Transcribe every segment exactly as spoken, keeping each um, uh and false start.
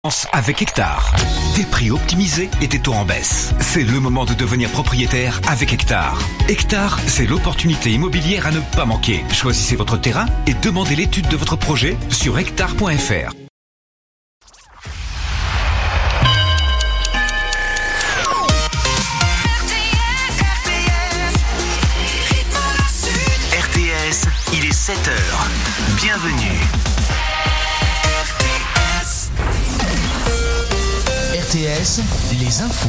Avec Hectare. Des prix optimisés et des taux en baisse. C'est le moment de devenir propriétaire avec Hectare. Hectare, c'est l'opportunité immobilière à ne pas manquer. Choisissez votre terrain et demandez l'étude de votre projet sur hectare point f r. R T S, il est sept heures. Bienvenue. R T S, les infos.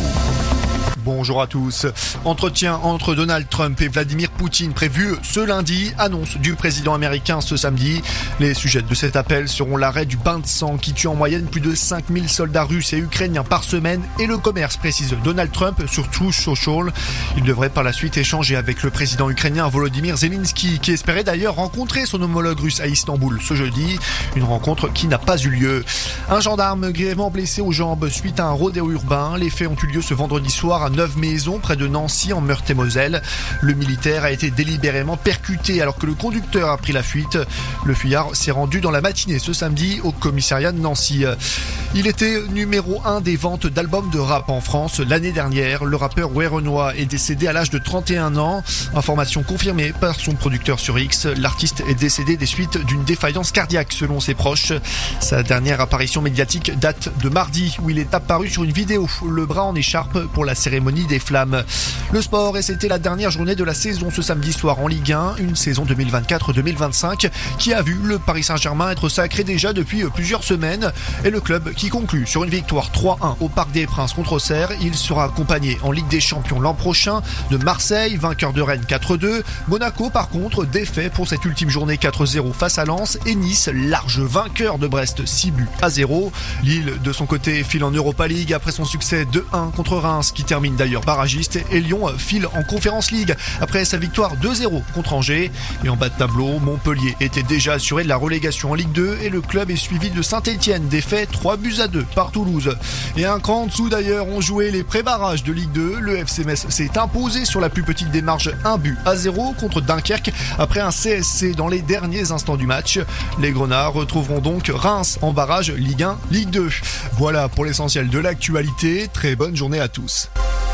Bonjour à tous. Entretien entre Donald Trump et Vladimir Poutine prévu ce lundi. Annonce du président américain ce samedi. Les sujets de cet appel seront l'arrêt du bain de sang qui tue en moyenne plus de cinq mille soldats russes et ukrainiens par semaine et le commerce, précise Donald Trump sur Truth Social. Il devrait par la suite échanger avec le président ukrainien Volodymyr Zelensky, qui espérait d'ailleurs rencontrer son homologue russe à Istanbul ce jeudi. Une rencontre qui n'a pas eu lieu. Un gendarme grièvement blessé aux jambes suite à un rodéo urbain. Les faits ont eu lieu ce vendredi soir à Neuve-Maisons, près de Nancy, en Meurthe-et-Moselle. Le militaire a été délibérément percuté alors que le conducteur a pris la fuite. Le fuyard s'est rendu dans la matinée ce samedi au commissariat de Nancy. Il était numéro un des ventes d'albums de rap en France l'année dernière. Le rappeur Werenoi est décédé à l'âge de trente et un ans. Information confirmée par son producteur sur X. L'artiste est décédé des suites d'une défaillance cardiaque selon ses proches. Sa dernière apparition médiatique date de mardi où il est apparu sur une vidéo, le bras en écharpe pour la cérémonie des flammes. Le sport, et c'était la dernière journée de la saison ce samedi soir en Ligue un, une saison deux mille vingt-quatre deux mille vingt-cinq qui a vu le Paris Saint-Germain être sacré déjà depuis plusieurs semaines et le club qui conclut sur une victoire trois un au Parc des Princes contre Auxerre. Il sera accompagné en Ligue des Champions l'an prochain de Marseille, vainqueur de Rennes quatre deux. Monaco par contre défait pour cette ultime journée quatre zéro face à Lens et Nice, large vainqueur de Brest six buts à zéro. Lille de son côté file en Europa League après son succès deux un contre Reims qui termine d'ailleurs barragiste, et Lyon file en Conference League après sa victoire deux zéro contre Angers. Et en bas de tableau, Montpellier était déjà assuré de la relégation en Ligue deux et le club est suivi de Saint-Etienne, défait trois buts à deux par Toulouse. Et un cran en dessous d'ailleurs ont joué les pré-barrages de Ligue deux. Le F C Metz s'est imposé sur la plus petite des marges un but à zéro contre Dunkerque après un C S C dans les derniers instants du match. Les Grenats retrouveront donc Reims en barrage Ligue un, Ligue deux. Voilà pour l'essentiel de l'actualité. Très bonne journée à tous.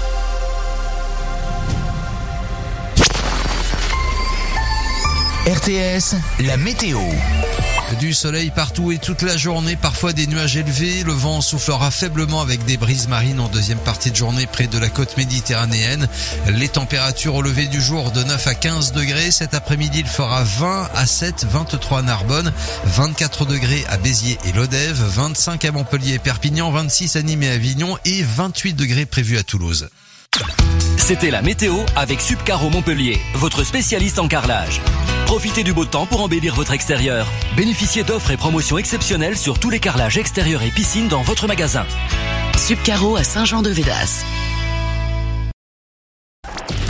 R T S, la météo. Du soleil partout et toute la journée, parfois des nuages élevés. Le vent soufflera faiblement avec des brises marines en deuxième partie de journée près de la côte méditerranéenne. Les températures au lever du jour de neuf à quinze degrés. Cet après-midi, il fera vingt à sept, vingt-trois à Narbonne, vingt-quatre degrés à Béziers et Lodève, vingt-cinq à Montpellier et Perpignan, vingt-six à Nîmes et Avignon et vingt-huit degrés prévus à Toulouse. C'était la météo avec Subcaro Montpellier, votre spécialiste en carrelage. Profitez du beau temps pour embellir votre extérieur. Bénéficiez d'offres et promotions exceptionnelles sur tous les carrelages extérieurs et piscines dans votre magasin. Subcaro à Saint-Jean-de-Védas.